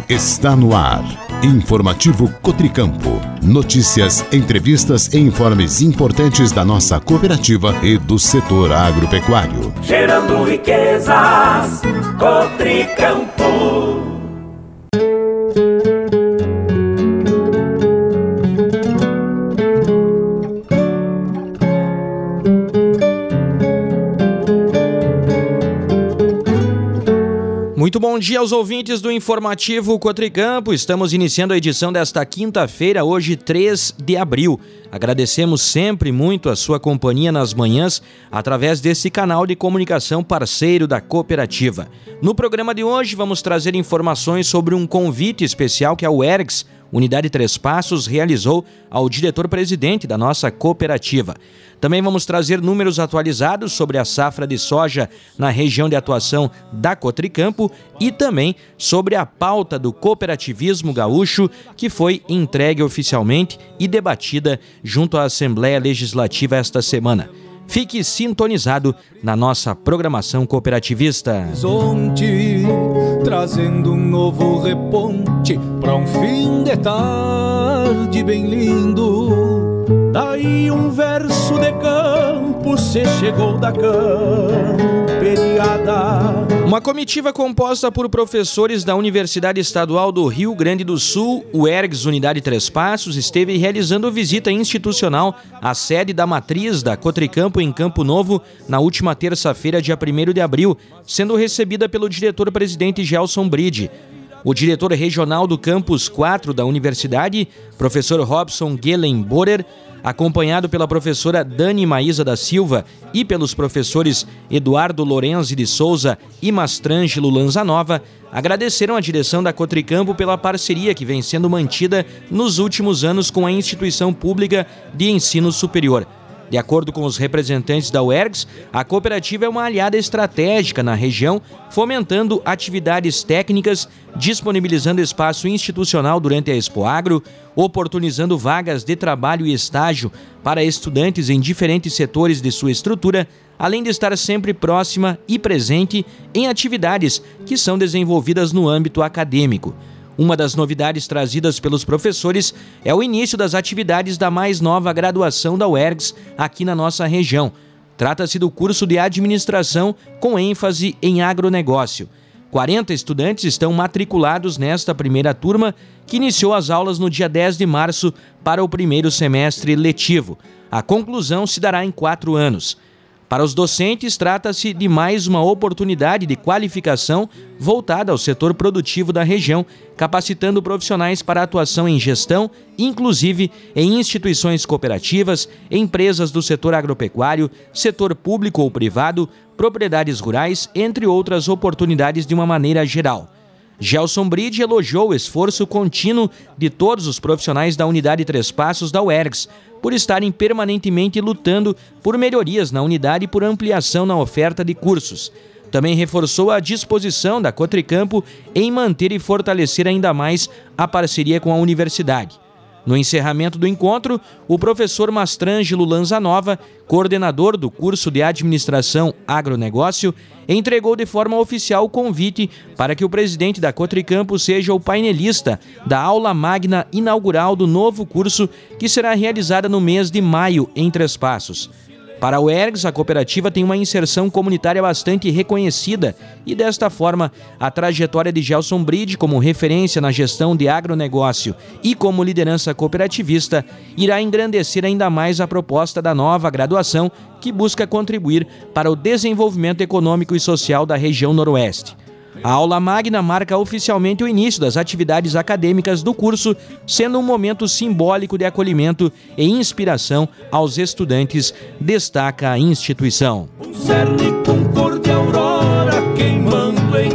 Está no ar. Informativo Cotricampo. Notícias, entrevistas e informes importantes da nossa cooperativa e do setor agropecuário. Gerando riquezas, Cotricampo. Muito bom dia aos ouvintes do Informativo Cotricampo. Estamos iniciando a edição desta quinta-feira, hoje 3 de abril. Agradecemos sempre muito a sua companhia nas manhãs através desse canal de comunicação parceiro da cooperativa. No programa de hoje vamos trazer informações sobre um convite especial que a UERGS, Unidade Três Passos, realizou ao diretor-presidente da nossa cooperativa. Também vamos trazer números atualizados sobre a safra de soja na região de atuação da Cotricampo e também sobre a pauta do cooperativismo gaúcho que foi entregue oficialmente e debatida junto à Assembleia Legislativa esta semana. Fique sintonizado na nossa programação cooperativista. Horizonte, trazendo um novo reponte para um fim de tarde bem lindo. Daí um verso de campo se chegou da camperiada. Uma comitiva composta por professores da Universidade Estadual do Rio Grande do Sul, UERGS Unidade Três Passos, esteve realizando visita institucional à sede da matriz da Cotricampo em Campo Novo na última terça-feira, dia 1º de abril, sendo recebida pelo diretor-presidente Gelson Bride. O diretor regional do Campus 4 da Universidade, professor Robson Gellenborer, acompanhado pela professora Dani Maísa da Silva e pelos professores Eduardo Lorenzi de Souza e Mastrângelo Lanzanova, agradeceram à direção da Cotricampo pela parceria que vem sendo mantida nos últimos anos com a instituição pública de ensino superior. De acordo com os representantes da UERGS, a cooperativa é uma aliada estratégica na região, fomentando atividades técnicas, disponibilizando espaço institucional durante a Expo Agro, oportunizando vagas de trabalho e estágio para estudantes em diferentes setores de sua estrutura, além de estar sempre próxima e presente em atividades que são desenvolvidas no âmbito acadêmico. Uma das novidades trazidas pelos professores é o início das atividades da mais nova graduação da UERGS aqui na nossa região. Trata-se do curso de administração com ênfase em agronegócio. 40 estudantes estão matriculados nesta primeira turma, que iniciou as aulas no dia 10 de março para o primeiro semestre letivo. A conclusão se dará em 4 anos. Para os docentes, trata-se de mais uma oportunidade de qualificação voltada ao setor produtivo da região, capacitando profissionais para atuação em gestão, inclusive em instituições cooperativas, empresas do setor agropecuário, setor público ou privado, propriedades rurais, entre outras oportunidades de uma maneira geral. Gelson Bride elogiou o esforço contínuo de todos os profissionais da Unidade Três Passos da UERGS, por estarem permanentemente lutando por melhorias na unidade e por ampliação na oferta de cursos. Também reforçou a disposição da Cotricampo em manter e fortalecer ainda mais a parceria com a universidade. No encerramento do encontro, o professor Mastrângelo Lanzanova, coordenador do curso de Administração Agronegócio, entregou de forma oficial o convite para que o presidente da Cotricampo seja o painelista da aula magna inaugural do novo curso que será realizada no mês de maio em Três Passos. Para a UERGS, a cooperativa tem uma inserção comunitária bastante reconhecida e, desta forma, a trajetória de Gelson Bride como referência na gestão de agronegócio e como liderança cooperativista irá engrandecer ainda mais a proposta da nova graduação que busca contribuir para o desenvolvimento econômico e social da região Noroeste. A aula magna marca oficialmente o início das atividades acadêmicas do curso, sendo um momento simbólico de acolhimento e inspiração aos estudantes, destaca a instituição. Um cerne com cor de aurora queimando em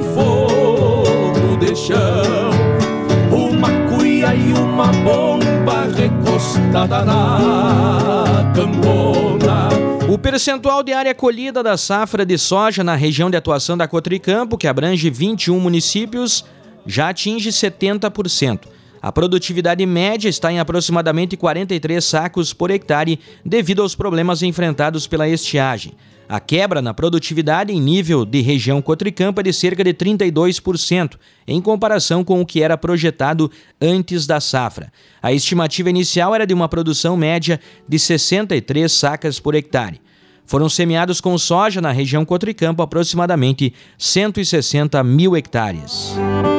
fogo de chão, uma cuia e uma bomba recostada na campona. O percentual de área colhida da safra de soja na região de atuação da Cotricampo, que abrange 21 municípios, já atinge 70%. A produtividade média está em aproximadamente 43 sacos por hectare devido aos problemas enfrentados pela estiagem. A quebra na produtividade em nível de região Cotricampo é de cerca de 32%, em comparação com o que era projetado antes da safra. A estimativa inicial era de uma produção média de 63 sacas por hectare. Foram semeados com soja na região Cotricampo aproximadamente 160 mil hectares.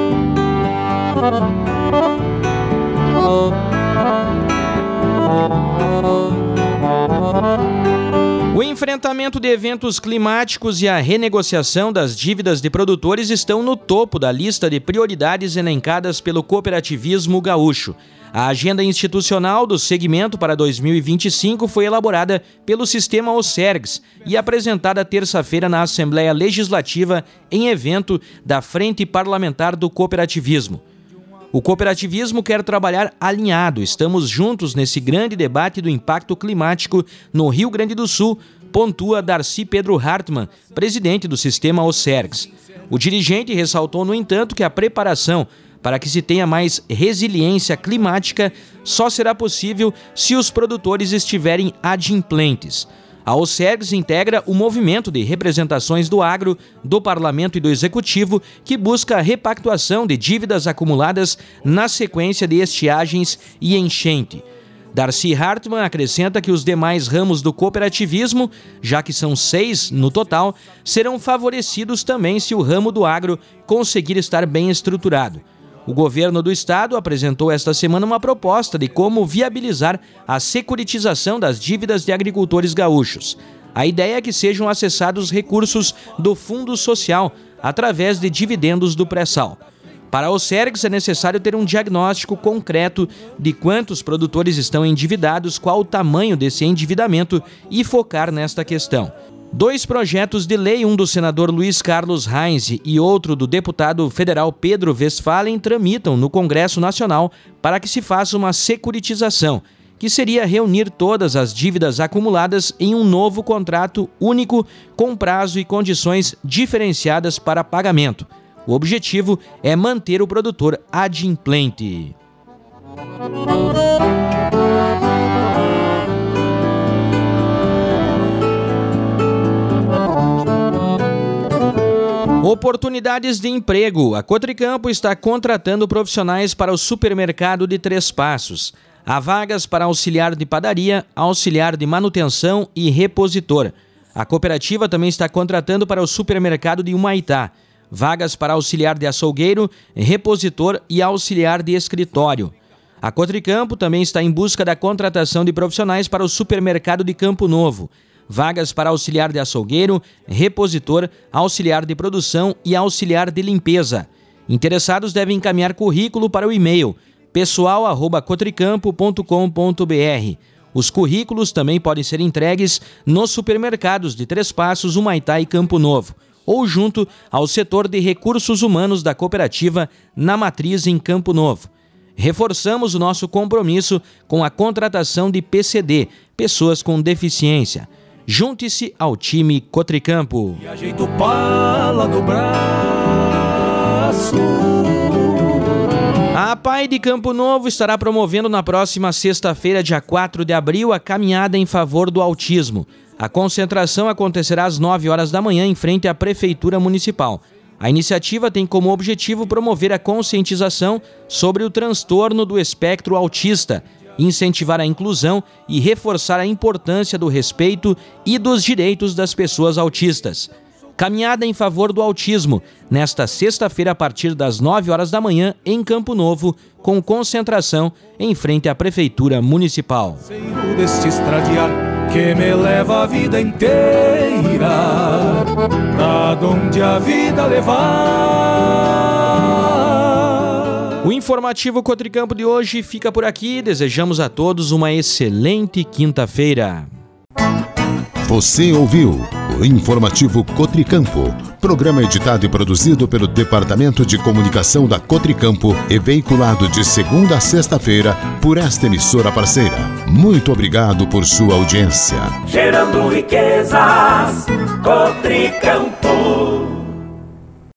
O enfrentamento de eventos climáticos e a renegociação das dívidas de produtores estão no topo da lista de prioridades elencadas pelo cooperativismo gaúcho. A agenda institucional do segmento para 2025 foi elaborada pelo sistema OCERGS e apresentada terça-feira na Assembleia Legislativa em evento da Frente Parlamentar do Cooperativismo. O cooperativismo quer trabalhar alinhado. Estamos juntos nesse grande debate do impacto climático no Rio Grande do Sul, pontua Darcy Pedro Hartmann, presidente do sistema OCERGS. O dirigente ressaltou, no entanto, que a preparação para que se tenha mais resiliência climática só será possível se os produtores estiverem adimplentes. A OCERGS integra o movimento de representações do agro, do Parlamento e do Executivo, que busca a repactuação de dívidas acumuladas na sequência de estiagens e enchente. Darcy Hartmann acrescenta que os demais ramos do cooperativismo, já que são 6 no total, serão favorecidos também se o ramo do agro conseguir estar bem estruturado. O governo do estado apresentou esta semana uma proposta de como viabilizar a securitização das dívidas de agricultores gaúchos. A ideia é que sejam acessados recursos do Fundo Social através de dividendos do pré-sal. Para a OCERGS é necessário ter um diagnóstico concreto de quantos produtores estão endividados, qual o tamanho desse endividamento e focar nesta questão. 2 projetos de lei, um do senador Luiz Carlos Heinz e outro do deputado federal Pedro Westphalen, tramitam no Congresso Nacional para que se faça uma securitização, que seria reunir todas as dívidas acumuladas em um novo contrato único com prazo e condições diferenciadas para pagamento. O objetivo é manter o produtor adimplente. Oportunidades de emprego. A Cotricampo está contratando profissionais para o supermercado de Três Passos. Há vagas para auxiliar de padaria, auxiliar de manutenção e repositor. A cooperativa também está contratando para o supermercado de Humaitá. Vagas para auxiliar de açougueiro, repositor e auxiliar de escritório. A Cotricampo também está em busca da contratação de profissionais para o supermercado de Campo Novo. Vagas para auxiliar de açougueiro, repositor, auxiliar de produção e auxiliar de limpeza. Interessados devem encaminhar currículo para o e-mail pessoal@cotricampo.com.br. Os currículos também podem ser entregues nos supermercados de Três Passos, Humaitá e Campo Novo, ou junto ao setor de recursos humanos da cooperativa na matriz em Campo Novo. Reforçamos o nosso compromisso com a contratação de PCD, pessoas com deficiência. Junte-se ao time Cotricampo. E ajeito pala no braço. A APAI de Campo Novo estará promovendo na próxima sexta-feira, dia 4 de abril, a caminhada em favor do autismo. A concentração acontecerá às 9 horas da manhã em frente à Prefeitura Municipal. A iniciativa tem como objetivo promover a conscientização sobre o transtorno do espectro autista, incentivar a inclusão e reforçar a importância do respeito e dos direitos das pessoas autistas. Caminhada em favor do autismo, nesta sexta-feira a partir das 9 horas da manhã em Campo Novo, com concentração em frente à Prefeitura Municipal. Deste estradiar que me leva a vida inteira, pra onde a vida levar. O informativo Cotricampo de hoje fica por aqui. Desejamos a todos uma excelente quinta-feira. Você ouviu o informativo Cotricampo, programa editado e produzido pelo Departamento de Comunicação da Cotricampo e veiculado de segunda a sexta-feira por esta emissora parceira. Muito obrigado por sua audiência. Gerando riquezas, Cotricampo.